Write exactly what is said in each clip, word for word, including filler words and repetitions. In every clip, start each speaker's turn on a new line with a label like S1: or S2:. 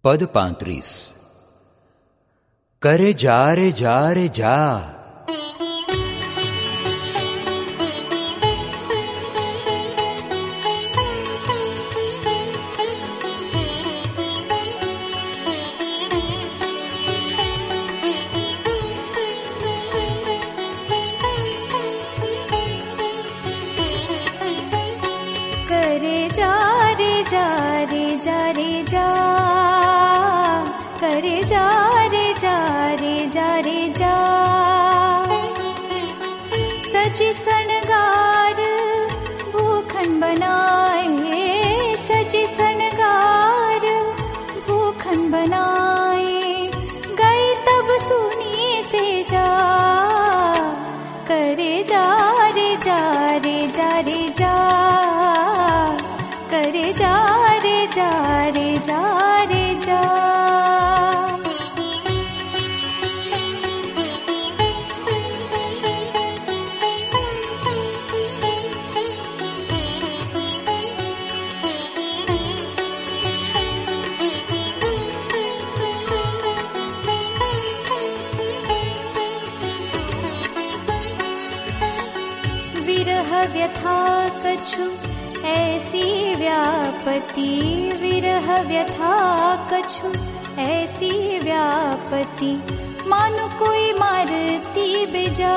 S1: પદ પાંત્રીસ. કરે જા રે જા રે જા,
S2: करे जा रे जा रे जा रे जा, करे जा रे जा रे जा रे जा. सजी सणगार भूखन बनाए, सजी सणगार भूखन बनाए, गई तब सुनी से जा. करे जा रे जा रे जा रे जा, करे जा रे जा रे जा रे जा. विरह व्यथा कछु ऐसी व्यापति, विरह व्यथा कछु ऐसी व्यापति, मानो कोई मारती बिजा.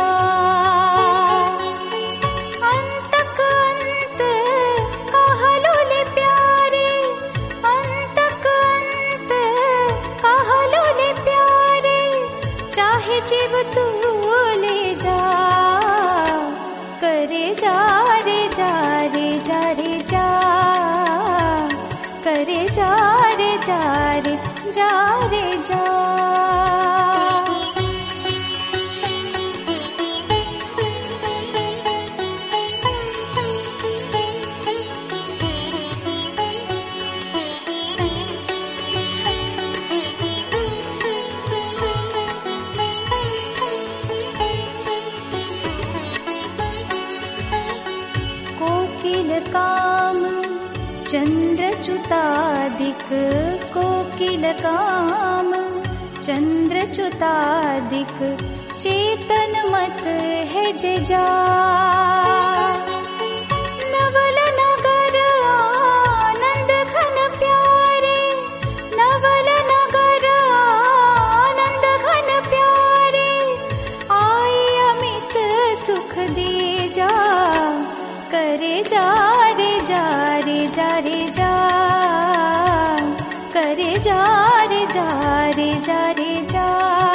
S2: अंतक अंत कहलोले प्यारे, अंतक अंत कहलोले प्यारे, चाहे जीव तू ले जा. करे जा रे जा रे जा रे जा, करे जा रे जा रे जा रे जा. कोकिल काम चंद्रच्युतादिक, कोकिल काम चंद्रच्युतादिक, चेतन मत है जे जा. नवल नगर आनंद घन प्यारे, नवल नगर आनंद घन प्यारे, आई अमित सुख दे जा. करे जा रे जा रे जा रे जा, करे जा रे जा रे जा रे जा.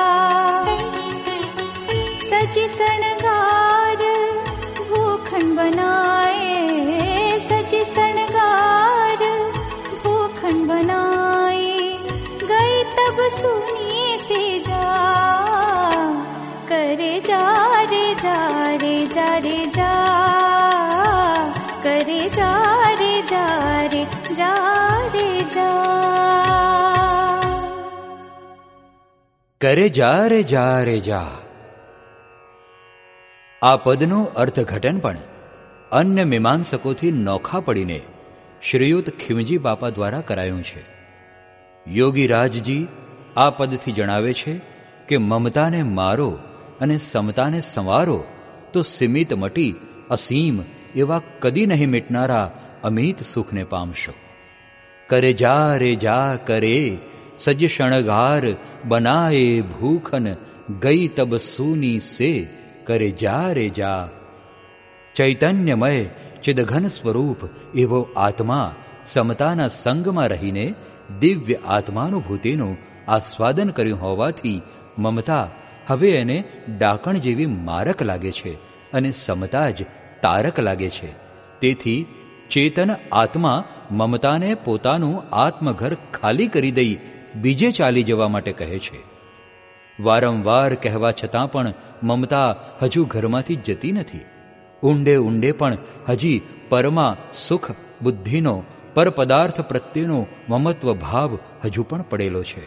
S2: सजी सणगार भूखन बनाए, सजी सणगार भूखन बनाए, गई तब सुनी से जा. करे जा रे जा रे जा रे जा, करे जा रे जा रे जा रे जा.
S1: કરે જા રે જા રે જા. આ પદનું અર્થઘટન પણ અન્ય મીમાંસકોથી નોખા પડીને શ્રીયુત ખીમજી બાપા દ્વારા કરાયું છે. યોગી રાજજી આ પદથી જણાવે છે કે મમતાને મારો અને સમતાને સંવારો તો સીમિત મટી અસીમ એવા કદી નહીં મિટનારા અમિત સુખને પામશો. કરે જા રે જા કરે, સજ શણગાર બનાએ ભૂખન, ગઈ તબ સૂની સે. કરે જા રે જા. ચૈતન્યમય ચિદઘન સ્વરૂપ એવો આત્મા સમતાના સંગમાં રહીને દિવ્ય આત્માનુભૂતિનું આસ્વાદન કર્યું હોવાથી મમતા હવે એને ડાકણ જેવી મારક લાગે છે અને સમતા જ તારક લાગે છે. તેથી ચેતન આત્મા મમતાને પોતાનું આત્મઘર ખાલી કરી દઈ બીજે ચાલી જવા માટે કહે છે. વારંવાર કહેવા છતાં પણ મમતા હજુ ઘરમાંથી જતી નથી. ઊંડે ઊંડે પણ હજી પરમાં સુખ બુદ્ધિનો પર પદાર્થ પ્રત્યેનો મમત્વ ભાવ હજુ પણ પડેલો છે.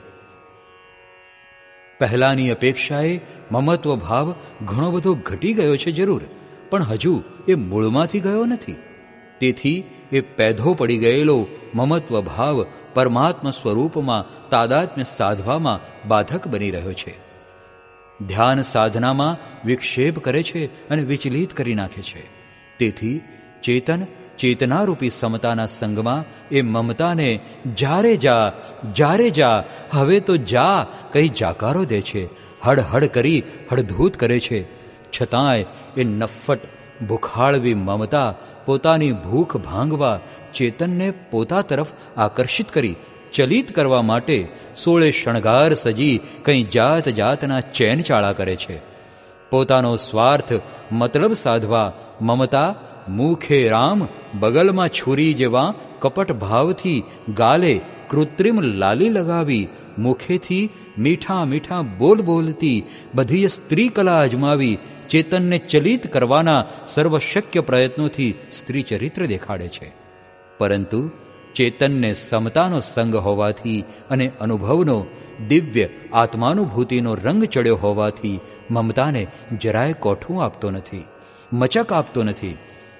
S1: પહેલાની અપેક્ષાએ મમત્વ ભાવ ઘણો બધો ઘટી ગયો છે જરૂર, પણ હજુ એ મૂળમાંથી ગયો નથી. તેથી એ પેધો પડી ગયેલો મમત્વ ભાવ પરમાત્મ સ્વરૂપમાં તાદાત્મ્ય સાધવામાં બાધક બની રહ્યો છે. ધ્યાન સાધનામાં વિક્ષેપ કરે છે અને વિચલિત કરી નાખે છે. તેથી ચેતન ચેતનારૂપી સમતાના સંગમાં એ મમતાને જ્યારે જા જ્યારે જા હવે તો જા કઈ જાકારો દે છે, હડહડ કરી હડધૂત કરે છે. છતાંય એ નફ્ફટ ભૂખાળવી મમતા પોતાની ભૂખ ભાંગવા ચેતનને પોતા તરફ આકર્ષિત કરી ચલિત કરવા માટે સોળે શણગાર સજી કંઈ જાત જાતના ચેનચાળા કરે છે. પોતાનો સ્વાર્થ મતલબ સાધવા મમતા મુખે રામ બગલમાં છુરી જેવા કપટ ભાવથી ગાલે કૃત્રિમ લાલી લગાવી મુખેથી મીઠા મીઠા બોલ બોલતી બધી સ્ત્રી કલા અજમાવી ચેતનને ચલિત કરવાના સર્વશક્ય પ્રયત્નોથી સ્ત્રી ચરિત્ર દેખાડે છે. પરંતુ ચેતનને સમતાનો સંગ હોવાથી અને અનુભવનો દિવ્ય આત્માનુભૂતિનો રંગ ચડ્યો હોવાથી મમતાને જરાય કોઠું આપતો નથી, મચક આપતો નથી.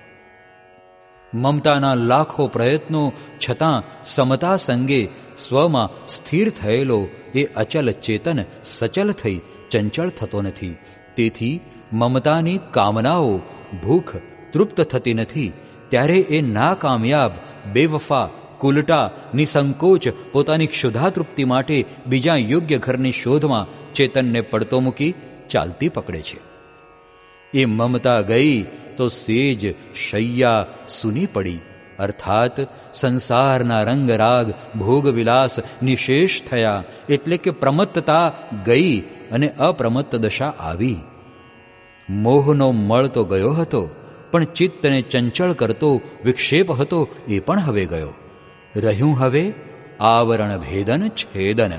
S1: મમતાના લાખો પ્રયત્નો છતાં સમતા સંગે સ્વમાં સ્થિર થયેલો એ અચલ ચેતન સચલ થઈ ચંચળ થતો નથી. તેથી મમતાની કામનાઓ ભૂખ તૃપ્ત થતી નથી. ત્યારે એ નાકામયાબ, બેવફા, કુલટા, નિસંકોચ પોતાની ક્ષુધા તૃપ્તિ માટે બીજા યોગ્ય ઘરની શોધમાં ચેતનને પડતો મૂકી ચાલતી પકડે છે. એ મમતા ગઈ તો સેજ શૈયા સૂની પડી, અર્થાત સંસારના રંગ રાગ ભોગ વિલાસ નિશેષ થયા. એટલે કે પ્રમત્તતા ગઈ અને અપ્રમત્ત દશા આવી. મોહનો મળ તો ગયો હતો, પણ ચિત્તને ચંચળ કરતો વિક્ષેપ હતો એ પણ હવે ગયો. રહ્યું હવે આવરણ ભેદન છેદન.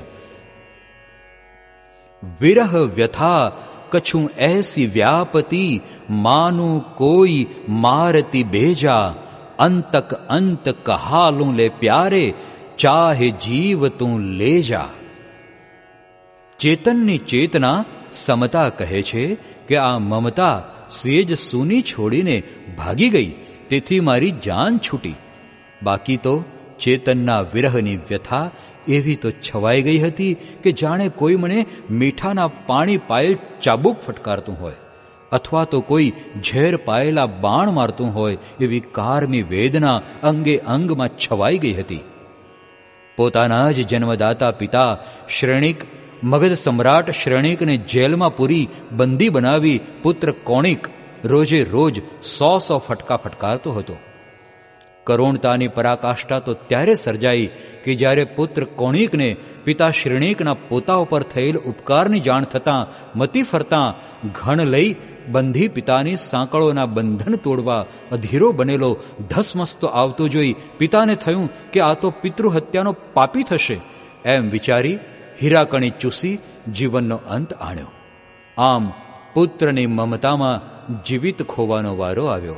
S1: વિરહ વ્યથા કછું એસી વ્યાપતી માનું કોઈ મારતી બેજા. અંતક અંત કહાલું લે પ્યારે ચાહે જીવ તું લે જા. ચેતનની ચેતના સમતા કહે છે કે આ મમતા સેજ સૂની છોડીને ભાગી ગઈ, તેથી મારી જાન છૂટી. બાકી તો ચેતનના વિરહની વ્યથા એવી તો છવાઈ ગઈ હતી કે જાણે કોઈ મને મીઠાના પાણી પાયેલ ચાબુક ફટકારતું હોય અથવા તો કોઈ ઝેર પાયેલા બાણ મારતું હોય એવી કારમી વેદના અંગે અંગમાં છવાઈ ગઈ હતી. પોતાના જ જન્મદાતા પિતા શ્રેણિક, મગધ સમ્રાટ શ્રેણિકને જેલમાં પૂરી બંદી બનાવી પુત્ર કોણિક રોજે રોજ સો સો ફટકા ફટકારતો હતો. કરુણતાની પરાકાષ્ઠા તો ત્યારે સર્જાઈ કે જ્યારે પુત્ર કોણિકને પિતા શ્રેણિકના પોતા ઉપર થયેલ ઉપકારની જાણ થતાં મતી ફરતાં ઘણ લઈ બંધી પિતાની સાંકળોના બંધન તોડવા અધીરો બનેલો ધસમસતો આવતો જોઈ પિતાને થયું કે આ તો પિતૃહત્યાનો પાપી થશે. એમ વિચારી હીરાકણી ચૂસી જીવનનો અંત આણ્યો. આમ પુત્રની મમતામાં જીવિત ખોવાનો વારો આવ્યો.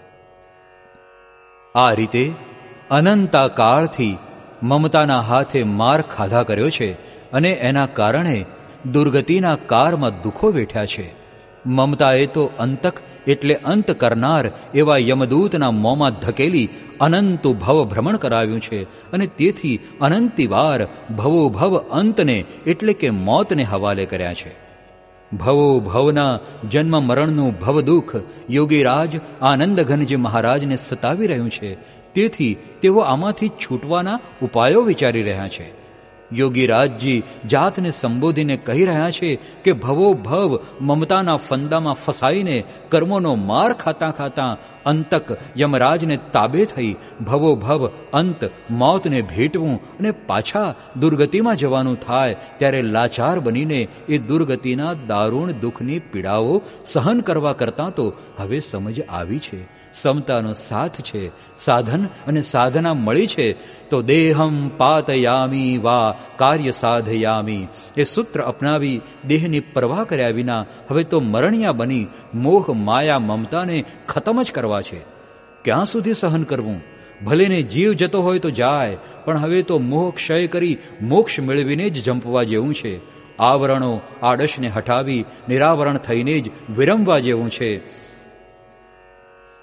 S1: આ રીતે અનંતા કાળથી મમતાના હાથે માર ખાધા કર્યો છે અને એના કારણે દુર્ગતિના કારમાં દુઃખો વેઠ્યા છે. મમતાએ તો અંતક એટલે અંત કરનાર એવા યમદૂતના મોંમાં ધકેલી અનંતું ભવ ભ્રમણ કરાવ્યું છે અને તેથી અનંતિવાર ભવો ભવ અંતને એટલે કે મોતને હવાલે કર્યા છે. ભવો ભવના જન્મ મરણનું ભવ દુઃખ યોગીરાજ આનંદઘનજી મહારાજને સતાવી રહ્યું છે. તેથી તેઓ આમાંથી છૂટવાના ઉપાયો વિચારી રહ્યા છે. યોગીરાજજી જાતને સંબોધીને કહી રહ્યા છે કે ભવો ભવ મમતાના ફંદામાં ફસાઈને કર્મોનો માર ખાતા ખાતા અંતક યમરાજને તાબે થઈ ભવો ભવ અંત મોતને ભેટવું અને પાછા દુર્ગતિમાં જવાનું થાય ત્યારે લાચાર બનીને એ દુર્ગતિના દારૂણ દુઃખની પીડાઓ સહન કરવા કરતાં તો હવે સમજ આવી છે. સમતાનો સાથ છે, સાધન અને સાધના મળી છે તો દેહમ પાતયામી વા કાર્ય સાધયામી એ સૂત્ર અપનાવી દેહની પરવા કર્યા વિના હવે તો મરણિયા બની મોહ માયા મમતાને ખતમ જ કરવા છે. ક્યાં સુધી સહન કરવું? ભલેને જીવ જતો હોય તો જાય, પણ હવે તો મોહ ક્ષય કરી મોક્ષ મેળવીને જ જંપવા જેવું છે. આવરણો આડશને હટાવી નિરાવરણ થઈને જ વિરમવા જેવું છે.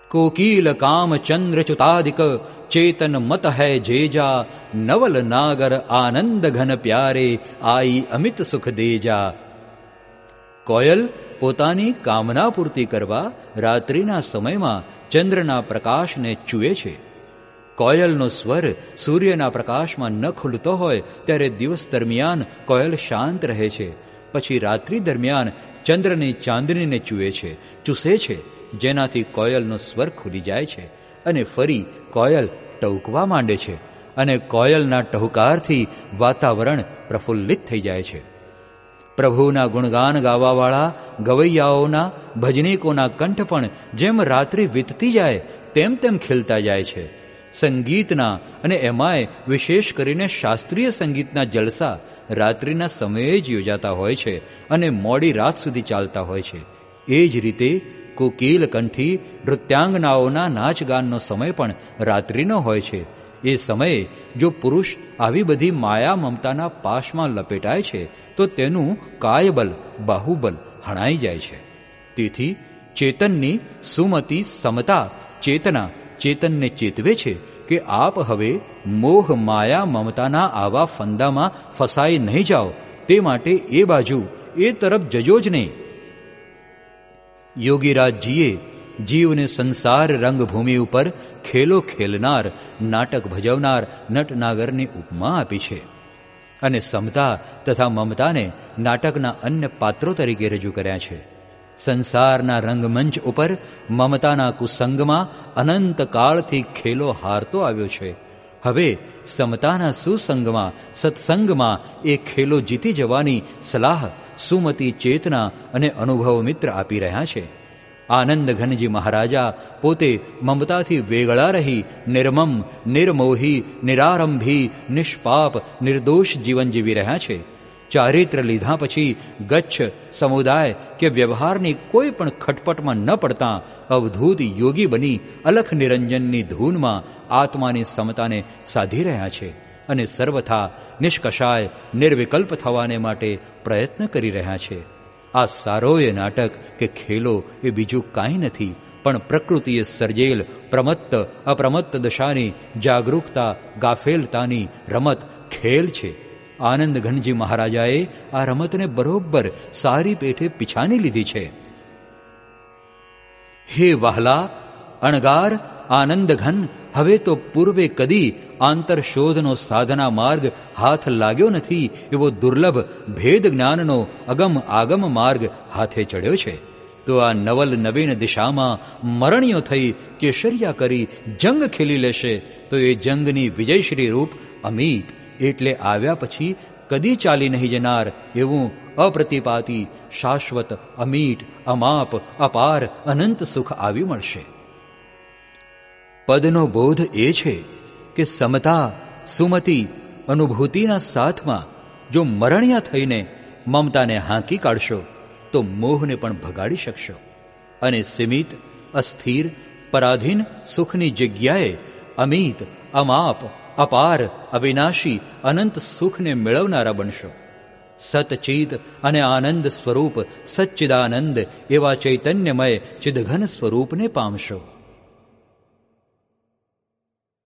S1: कोकील काम चंद्र चुतादिक चेतन मत है जेजा नवल नागर आनंद घन प्यारे आई अमित सुख देजा. કોયલ પોતાની કામના પૂર્તિ કરવા રાત્રિના સમયમાં ચંદ્રના પ્રકાશને ચૂએ છે. કોયલનો સ્વર સૂર્યના પ્રકાશમાં ન ખુલતો હોય ત્યારે દિવસ દરમિયાન કોયલ શાંત રહે છે. પછી રાત્રિ દરમિયાન ચંદ્રની ચાંદનીને ચૂએ છે, ચૂસે છે, જેનાથી કોયલનો સ્વર ખુલી જાય છે અને ફરી કોયલ ટહુકવા માંડે છે અને કોયલના ટહુકારથી વાતાવરણ પ્રફુલ્લિત થઈ જાય છે. પ્રભુના ગુણગાન ગાવાવાળા ગવૈયાઓના, ભજનીકોના કંઠ પણ જેમ રાત્રિ વીતતી જાય તેમ તેમ ખીલતા જાય છે. સંગીતના અને એમાંય વિશેષ કરીને શાસ્ત્રીય સંગીતના જલસા રાત્રિના સમયે જ યોજાતા હોય છે અને મોડી રાત સુધી ચાલતા હોય છે. એ જ રીતે કોકિલ કંઠી નૃત્યાંગનાઓના નાચગાનનો સમય પણ રાત્રિનો હોય છે. એ સમયે જો પુરુષ આવી બધી માયા મમતાના પાશમાં લપેટાય છે તો તેનું કાયબલ, બાહુબલ હણાઈ જાય છે. તેથી ચેતનની સુમતિ સમતા ચેતના ચેતનને ચેતવે છે કે આપ હવે મોહ માયા મમતાના આવા ફંદામાં ફસાઈ નહીં જાઓ, તે માટે એ બાજુ એ તરફ જજો જ નહીં. યોગીરાજજીએ જીવને સંસાર રંગભૂમિ ઉપર ખેલો ખેલનાર, નાટક ભજવનાર નટનાગરની ઉપમા આપી છે અને સમતા તથા મમતાને નાટકના અન્ય પાત્રો તરીકે રજૂ કર્યા છે. સંસારના રંગમંચ ઉપર મમતાના કુસંગમાં અનંત કાળથી ખેલો હારતો આવ્યો છે. હવે સમતાના સુસંગમાં, સત્સંગમાં એ ખેલો જીતી જવાની સલાહ સુમતી ચેતના અને અનુભવ મિત્ર આપી રહ્યા છે. આનંદ ઘનજી મહારાજા પોતે મમતાથી વેગળા રહી નિર્મમ, નિર્મોહી, નિરારંભી, નિષ્પાપ, નિર્દોષ જીવન જીવી રહ્યા છે. ચારિત્ર લીધા પછી ગચ્છ, સમુદાય કે વ્યવહારની કોઈ પણ ખટપટમાં ન પડતા અવધૂત યોગી બની અલખ નિરંજનની ધૂનમાં આત્માની સમતાને સાધી રહ્યા છે અને સર્વથા નિષ્કષાય, નિર્વિકલ્પ થવાને માટે પ્રયત્ન કરી રહ્યા છે. આ સારોય નાટક કે ખેલો એ બીજું કાંઈ નથી પણ પ્રકૃતિએ સર્જેલ પ્રમત્ત અપ્રમત્ત દશાની જાગરૂકતા, ગાફેલતાની રમત, ખેલ છે. આનંદ ઘનજી મહારાજાએ આ રમતને બરોબર સારી પેઠે પીછાની લીધી છે. હે વહાલા અણગાર આનંદ ઘન, હવે તો પૂર્વે કદી આંતરશોધનો સાધના માર્ગ હાથ લાગ્યો નથી એવો દુર્લભ ભેદ જ્ઞાનનો અગમ આગમ માર્ગ હાથે ચડ્યો છે. તો આ નવલ નવીન દિશામાં મરણિયો થઈ કેસરિયા કરી જંગ ખેલી લેશે તો એ જંગની વિજયશ્રી રૂપ અમિત એટલે આવ્યા પછી કદી ચાલી નહીં જનાર એવું અપ્રતિપાતી, શાશ્વત, અમીટ, અમાપ, અપાર, અનંત સુખ આવી મળશે. પદનો બોધ એ છે કે સમતા, સુમતિ, અનુભૂતિના સાથમાં જો મરણિયા થઈને મમતાને હાંકી કાઢશો તો મોહને પણ ભગાડી શકશો અને સીમિત, અસ્થિર, પરાધીન સુખની જગ્યાએ અમિત, અમાપ, અપાર, અવિનાશી, અનંત સુખને મેળવનારા બનશો. સતચિત અને આનંદ સ્વરૂપ સચ્ચિદાનંદ એવા ચૈતન્યમય ચિદઘન સ્વરૂપને પામશો.